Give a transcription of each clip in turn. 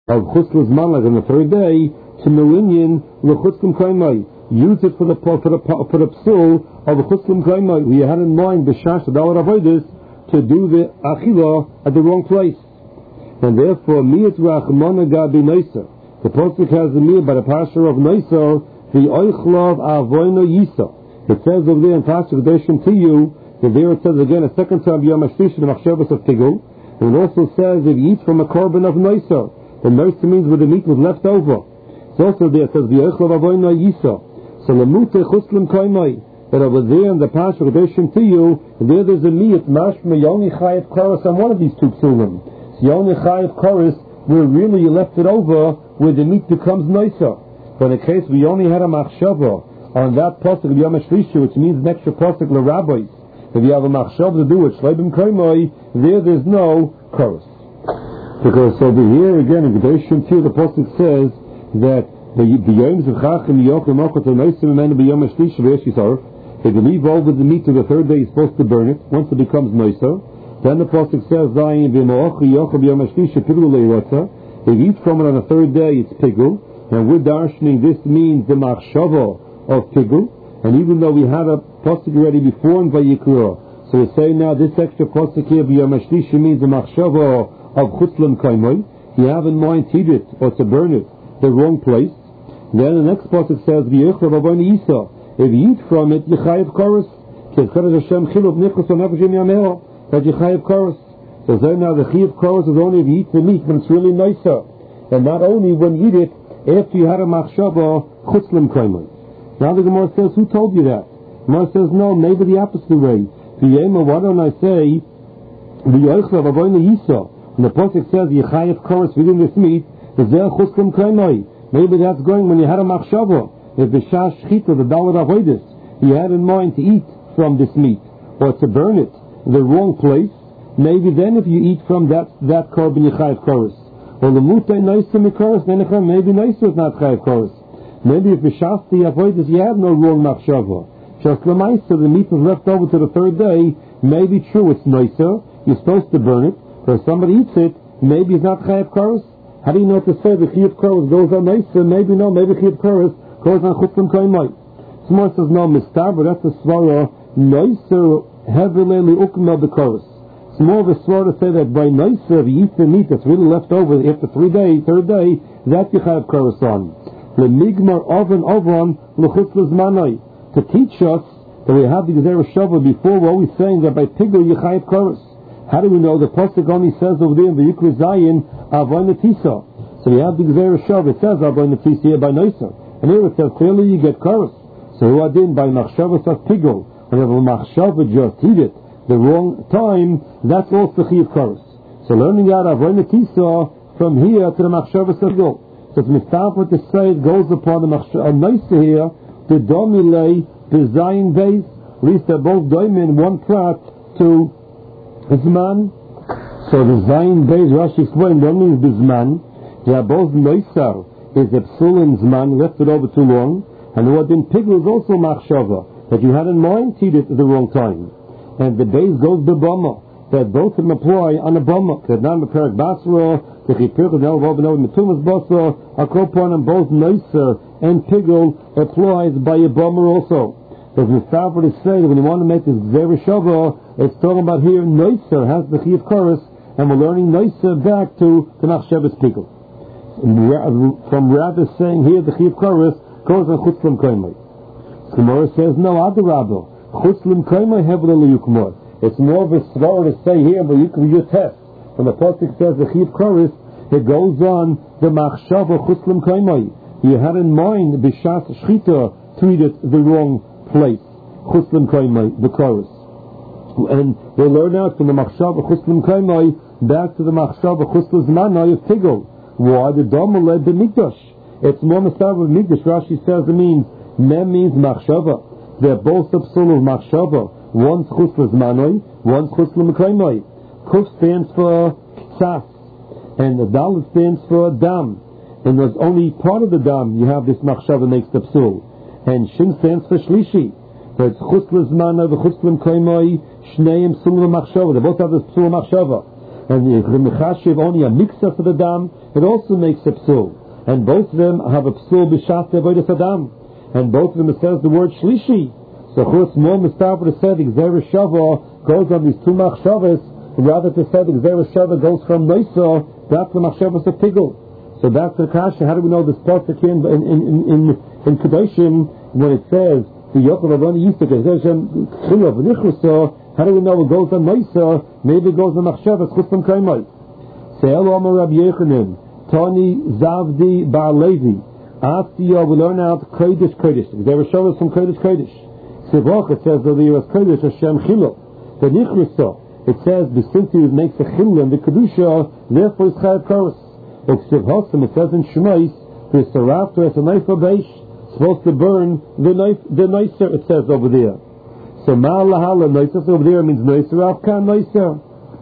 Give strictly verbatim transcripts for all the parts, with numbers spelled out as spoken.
of Chutzlas Malach on the third day to Melinyan L'Chutzlim Kaimai. Use it for the for the for the psul of the Chutzlim Kaimai. We had in mind b'shash adal avodas to do the achila at the wrong place, and therefore miyat rachmana gabi noiser. The pasuk has the miyat by the pasher of noiser the oichlav avoino yisa. It says over there in pasuk deshim to you. And there it says again a second time Yom HaShlishi the machshavos of tigul. And it also says if you eat from a korban of noiser. The noiser means where the meat was left over. It's also there it says the oichlav avoino yisa. So lemute chuslim kaimai that over there in the pasuk deshim to you. There there's a miyat mashma yoni chayev chorus on one of these two psulim. So yoni chayev chorus where really you left it over where the meat becomes noiser. But in the case we only had a machshava on that pasuk of Yom HaShlishi, which means an extra pasuk l'rabbis. If you have a machshav to do it, shleibim kaimai, there there's no chorus. Because over here again in Gedeshim two the pasuk says that the yoms of chachim yochim ochot noisim emenu b'Yom HaShlishi v'yeshisarf. If you leave over the meat to the third day, you're supposed to burn it. Once it becomes noiser, then the pasuk says zayin v'mochi yochim b'Yom HaShlishi pigul leirotza. If you eat from it on the third day, it's pigul. And we're darshaning this means the machshava of pigul. And even though we had a pasuk already before in Vayikra, so we say now this extra pasuk here b'Yom HaShlishi means the machshava of chutzlam kaimai. You have in mind to eat it or to burn it the wrong place. Then the next pasuk says v'yichlav avono yisa. If you eat from it, you chayev chorus. K'ezcheres Hashem chilov nichus on nefesh yameho. That you chayev chorus. So then now the chayev chorus is only if you eat the meat when it's really nicer, and not only when you eat it after you had a machshava chutzlam kaimai. Now the Gemara says, who told you that? The Gemara says, no, maybe the opposite way. V'yema, why don't I say v'yoichlav avono yisa? When the pasuk says yechayev chorus within this meat, is there chutzlam kaimai? Maybe that's going when you had a machshava. If the shash shchita, the dalet avodas, you had in mind to eat from this meat or to burn it the wrong place. Maybe then if you eat from that that korban yechayev chorus. Or the mutay noiser mikoros, then maybe noiser is not chayev chorus. Maybe if v'shasti avodas you have no wrong machshava. Just l'maisa the meat was left over to the third day. Maybe true it's noiser. You're supposed to burn it. But if somebody eats it, maybe it's not chayev chorus. How do you know to say the chayev chorus goes on noiser? Maybe no. Maybe chayev chorus goes on chutzlam kaimai. Someone says no, mistar, but that's a svara noiser heavily liukma b'chorus. It's more of a svara to say that by noiser if you eat the meat that's really left over after three days, third day, that you chayev chorus on. Lemigmar oven oven l'chutzlas manai. To teach us that we have the Gezerah Shava before, we're always saying that by pigul you chayev chorus. How do we know? The pasuk only says over there in the Yikra Zayin avoy netisa. So we have the Gezerah Shava. It says avoy netisa here by noiser, and here it says clearly you get chorus. So who are then by machshava of pigul? Whenever machshava just eat it the wrong time, that's also chayev chorus. So learning out avoy netisa from here to the machshava of pigul. So it's mistapah to say it goes upon the machshava noiser here. The domile, the zayin base, at least they're both doimim in one prat to zman. So the zayin base, Rashi explained, one means bizman. They are both noiser, is a psul in zman, left it over too long. And what in pigul is also machshava, that you had in mind to eat it at the wrong time. And the base goes b'bama, that both of them apply on a bama. That not a perak basra, the chipir, the elvav, and the metumas basra, akropon, and both noiser and pigul applies by a bummer also. As Mustafa to say that when you want to make this Gezerah Shava, it's talking about here noiser has the chayev chorus, and we're learning noiser back to the machshavas pigul. From Rabbah saying here the chayev chorus goes on chutzlam kaimai. Gemara says no, adarabah, chutzlam kaimai hevel liyukmor. It's more of a svara to say here, but you can your test. When the pasuk says the chayev chorus, it goes on the machshava chutzlam kaimai. You had in mind b'shas shchita to eat it the wrong place. Chutzlam kaimai, the chorus. And we'll learn out from the machshava chutzlam kaimai back to the machshava chutzlam manai of pigul. Why? The dama led the mikdash. It's more mistav of mikdash. Rashi says it means mem means machshava. They're both the psul of machshava. One's chutzlam manai, one's chutzlam kaimai. Kuf stands for ksas, and the dalet stands for dam. And there's only part of the dam you have this machshava makes the psul. And shin stands for shlishi. So it's chutzlas mana v'chutzlam kaimai shneim psul machshava. They both have this psul machshava. and the Mechashiv only a mixer for the dam, it also makes a psul. And both of them have a psul b'shat avodas adam. And both of them it says the word shlishi. So chus more mistaver said Gzeira Shava goes on these two machshavas, rather to say Gzeira Shava goes from Noisa, that's the machshavas of Pigul. So that's the kasha. How do we know this part in in in in, in Kedoshim when it says the Yochel Avoni Yisuk Kedoshim Chilov Nichuso? How do we know it goes on Noisa? Maybe it goes on machshavas chusam kaimai. Se'el Omer Rabbi Yechanan Tani Zavdi Bar Levi. After you we learn out Kodesh Kodesh. They were showing us from Kodesh Kodesh. Sivach it says that there was Kodesh Hashem Chilo. The Nichruso it says the since he makes a Chilo and the Kedusha therefore is Chayav Koros. But Sivhosim it says in Shemais the Sarafta as a knife of Beish supposed to burn the knife the nicer it says over there. So Ma'alahala nicer over there means nicer Afkan nicer.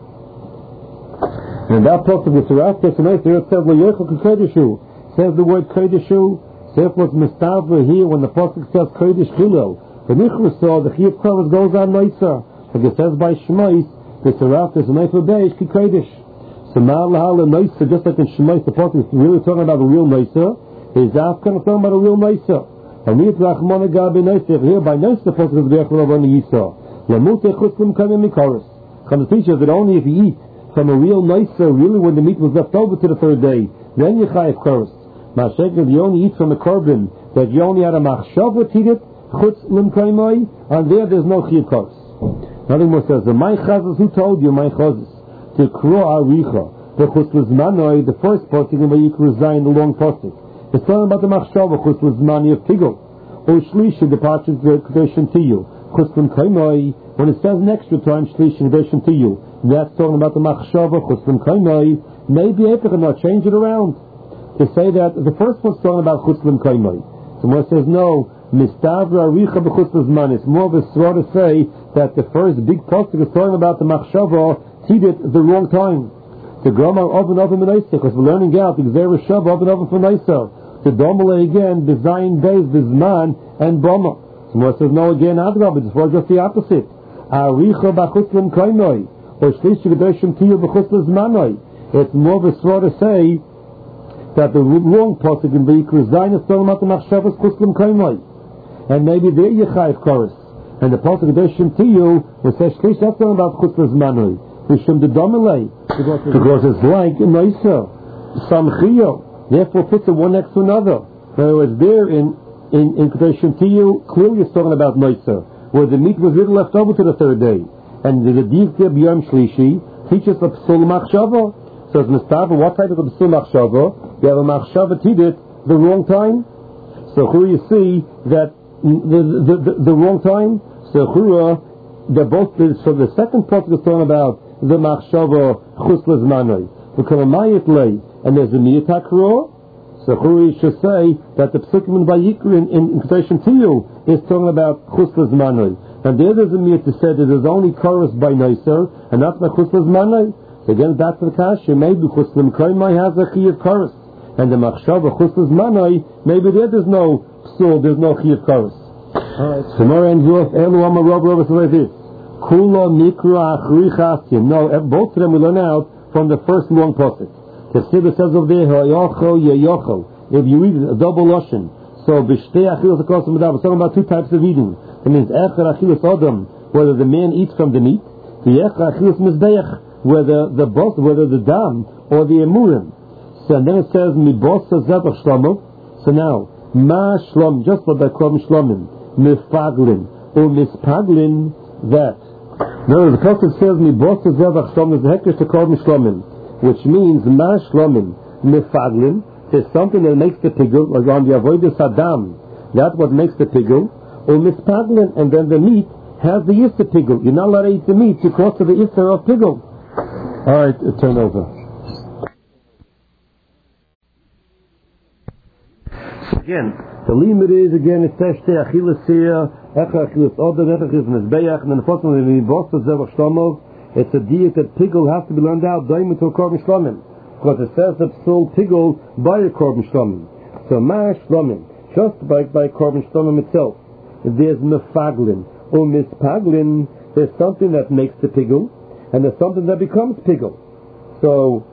And that part of the Sarafta as a nicer it says L'yochel Kodeshu. Says the word Kodeshu, says what's Mistavra here when the Pasuk says Kodesh Chilo. The Nichruso, the Chiyav Koros goes on nicer. Like it says by Shemais, the Sarafta is a knife of Beish Ki Kodesh. So Ma'alahala nicer, just like in Shemais, the Pasuk is really talking about a real nicer. Is Afkan talking about a real nicer. And we Rachmana Gabi nicer. Here by nicer, the Pasuk is Bechel Avani Yisa. Lamute Chutlim Kamim Mikoros. Comes to teach us that only if you eat from a real nicer, really when the meat was left over to the third day, then you Chayav Koros. Mashekah, you only eat from a korban that you only had a machshava to eat it, chutz lim kaimai, and there there's no chiyuv koros. Nothing more says, the my chazas, who told you my chazas? To kro aricha, the chutz lizmanoi, the first posting in Vayikra Zayin, the long posting. It's talking about the machshava, chutz lizmani of Pigul. Or shlishi, the parches the kedushin to you. Chutz lim kaimai, when it says an extra time, shlishi, kedushin to you. That's talking about the machshava, chutz lim kaimai. Maybe I can not change it around. To say that the first one's talking about chutz lim kaimai. Someone says no, mistavra aricha b'chutz lizman. It's more of a sort to say that the first big pasuk is talking about the machshava did it the wrong time. The grammar oven oven b'naisa, because we're learning out the Gzeira Shava oven oven for naisa. The domale again, design based bizman and bama. Someone says no again, adrab. It's for just the opposite. Aricha b'chutz lim kaimai or shlishi kedoshim tiyu b'chutz lizmanai. It's more of a sort to say that the wrong pasuk in Vayikra Zayin is talking about the machshavas chutz lim kaimai, and maybe there you Chayav Koros, and the pasuk Kedoshim Tiyu it says shlish that's talking about chutz lizmanoi, v'shem the domelei, because it's like nicer, samchiyo, therefore puts it one next to another. In other words, there in in in Kedoshim Tiyu clearly it's talking about nicer, where the meat was little left over to the third day, and the Dikta B'Yom Shlishi teaches a psul machshava. So it's Mustafa, what type of a psul machshava? You have a machshava tidit the wrong time. So here you see that the the, the, the wrong time. So here they're both. So the second part is talking about the machshava chutz lizmanai. The kalamayit lay, and there's a miyatakro. So here you should say that the psukim in Vayikra in in Kedoshim Tiyu is talking about chutz lizmanai. And there there's a miyat to say that there's only chorus by nicer and not by chutz lizmanai. Again, that's the kasha. Maybe chutz lim kaimai has a chiyuv koros, and the machshava chutz lizmanai, maybe there there's no psul, there's no chiyuv koros. Alright. So more ends off. Elu amar Rav Rav like this. Kula mikra achri chastim. No, both of them we learn out from the first long pasuk. The Sibba says over there, ha'yochel yeyochel. If you eat a double lashon, so b'shtei achilas akosim medav. We're talking about two types of eating. It means echad achilas adam, whether the man eats from the meat, the echad achilas mizbeach, whether the boss, whether the dam or the emurim. So and then it says mibos zevach shlomo. So now ma shlom, just like they call shlomim, mifaglin or mispaglin. That no, the pasuk says mibos zevach shlomo is the hekesh to call shlomim, which means ma shlomim mifaglin is something that makes the pigul, like on the avodas adam. That's what makes the pigul or mispaglin, and then the meat has the yisr pigul. You're not allowed to eat the meat because of the yisr of pigul. All right, turn over. So again, the limit is again it's teshte achilas here, echa achilas odom, echa achilas mezbeach, and then unfortunately the boss of zevach shlomo, it's a diet that pigul has to be learned out daimut to korban shlomim, because it says that psul pigul by a korban shlomim. So ma shlomim, just by by korban shlomim itself, there's mefaglin or mispaglin. There's something that makes the pigul, and there's something that becomes pigul. So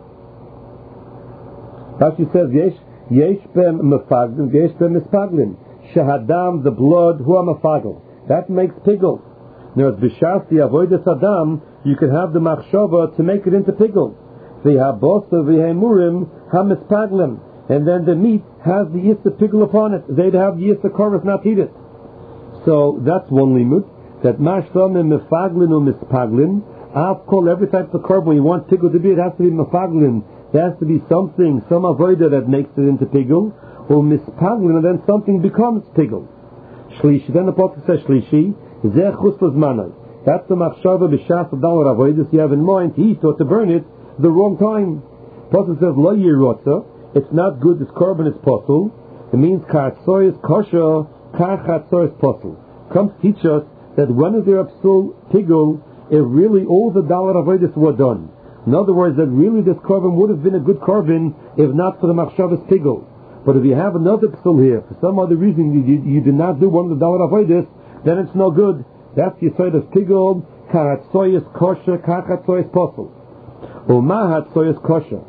Rashi says, Yesh Yesh ben mefaglim, Yesh ben mispaglim. Shehadam, the blood, hu mefagel. That makes pigul. Now, as b'shas the avodas adam, you can have the machshava to make it into pigul. V'habosa v'hemurim hamispaglim, and then the meat has the yisra pigul upon it. They'd have the yisra korvus not eat it. So that's one limud. That mashlamim mefaglin or mispaglin. I'll call every type of korban you want pigul to be. It has to be mefaglin. There has to be something, some avodah that makes it into pigul, or mispaglin, and then something becomes pigul. Shlishi. Then the pasuk says shlishi. Zeh chuslas manai. That's the machshava b'shas adal avodas you have in mind to eat or to burn it the wrong time. Pasuk says lo yirotza. It's not good. This korban is possible. It means ka'atzoy is kosher. Ka'atzoy is possible. Comes teach us that when is there a psul pigul, if really all the dalar avodas were done. In other words, that really this korban would have been a good korban if not for the machshavas pigul. But if you have another psul here, for some other reason you, you, you did not do one of the dalar avodas, then it's no good. That's the side of pigul. Ka'atzoy is kosher. Ka'atzoy is possible. Uma hatzoy is kosher.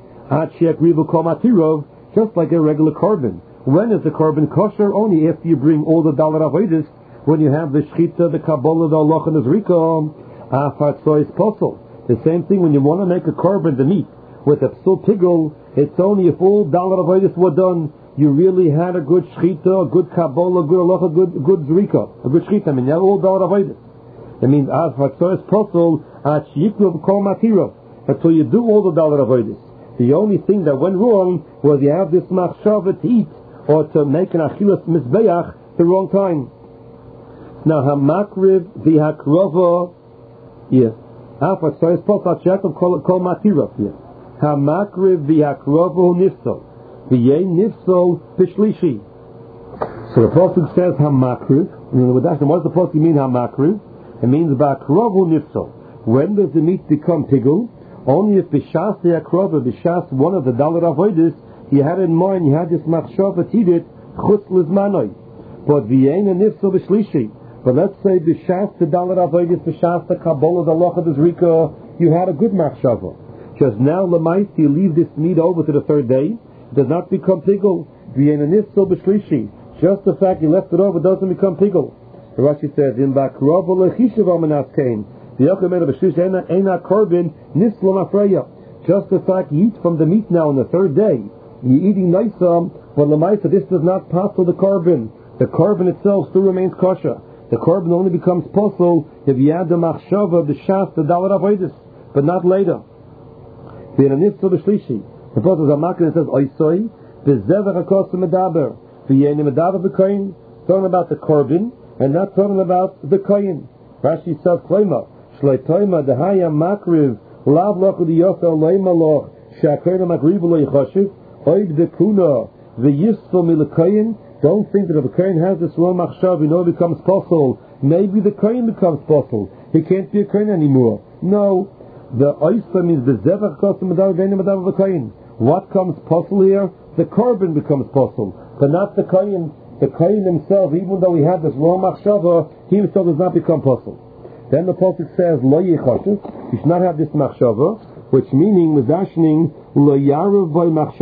Just like a regular korban. When is the korban kosher? Only after you bring all the dalar avodas. When you have the shchita, the kabbalah, the aloch, and the zrika, afatzoy is possible. The same thing when you want to make a korban, the meat, with a psul pigul, it's only if all dalar avodas were done, you really had a good shchita, a good kabbalah, a good aloch, a good, good zrika, a good shchita. I mean, you have all dalar avodas. It means afatzoy is possible at shikluv kol matirav. Until you do all the dalar avodas. The only thing that went wrong was you have this machshava to eat or to make an achilas mizbeach the wrong time. Now hamakriv v'hakrova, yes. After so it's supposed to check of kol matirav here. Hamakriv v'hakrova nifsol, v'yei nifsol pishlishi. So the pasuk says hamakriv. What does the pasuk mean hamakriv? It means ba'krovu nifsol. When does the meat become pigul? Only if b'shas the akrova, b'shas one of the dalar avodas, you had in mind, you had this machshava to eat it, chutz lizmanoi. But v'yein a nifsol b'shlishi. But let's say b'shas the dalar avodas, b'shas the kabbalah, the locha, the zrika, you had a good machshava. Just now, lemais, you leave this meat over to the third day, it does not become pigul. V'yein a nifsol b'shlishi. Just the fact you left it over doesn't become pigul. Rashi says, in ba'krova lechishav amanas kain. Just the fact you eat from the meat now on the third day, you're eating naisam, but lemaisa, this does not pass to the korban. The korban itself still remains kosher. The korban only becomes possible if you add the machshava, the shas, the dalar avodas, but not later. The Prophet Zamakar says, Oisoi, bezever hakos medaber, v'yeni medaber b'koyin, talking about the korban, and not talking about the koyin. Rashi says, Kloima, Shleitoima dehaya makriv lav loch udiyosel leima loch shakrena makriv lo yichoshiv oib dekuna v'yisfo milakayin. Don't think that if a kohen has this wrong machshav, you know it becomes possible. Maybe the kohen becomes possible. He can't be a kohen anymore. No, the oisa means the zevach kosim medav v'enim medav v'koyin. What comes possible here? The korban becomes possible, but not the kohen. The kohen himself, even though he had this wrong machshava, he himself does not become possible. Then the pasuk says, Lo yichoshev, you should not have this machshava, which meaning, was dashing, Lo yarav v'y machshava.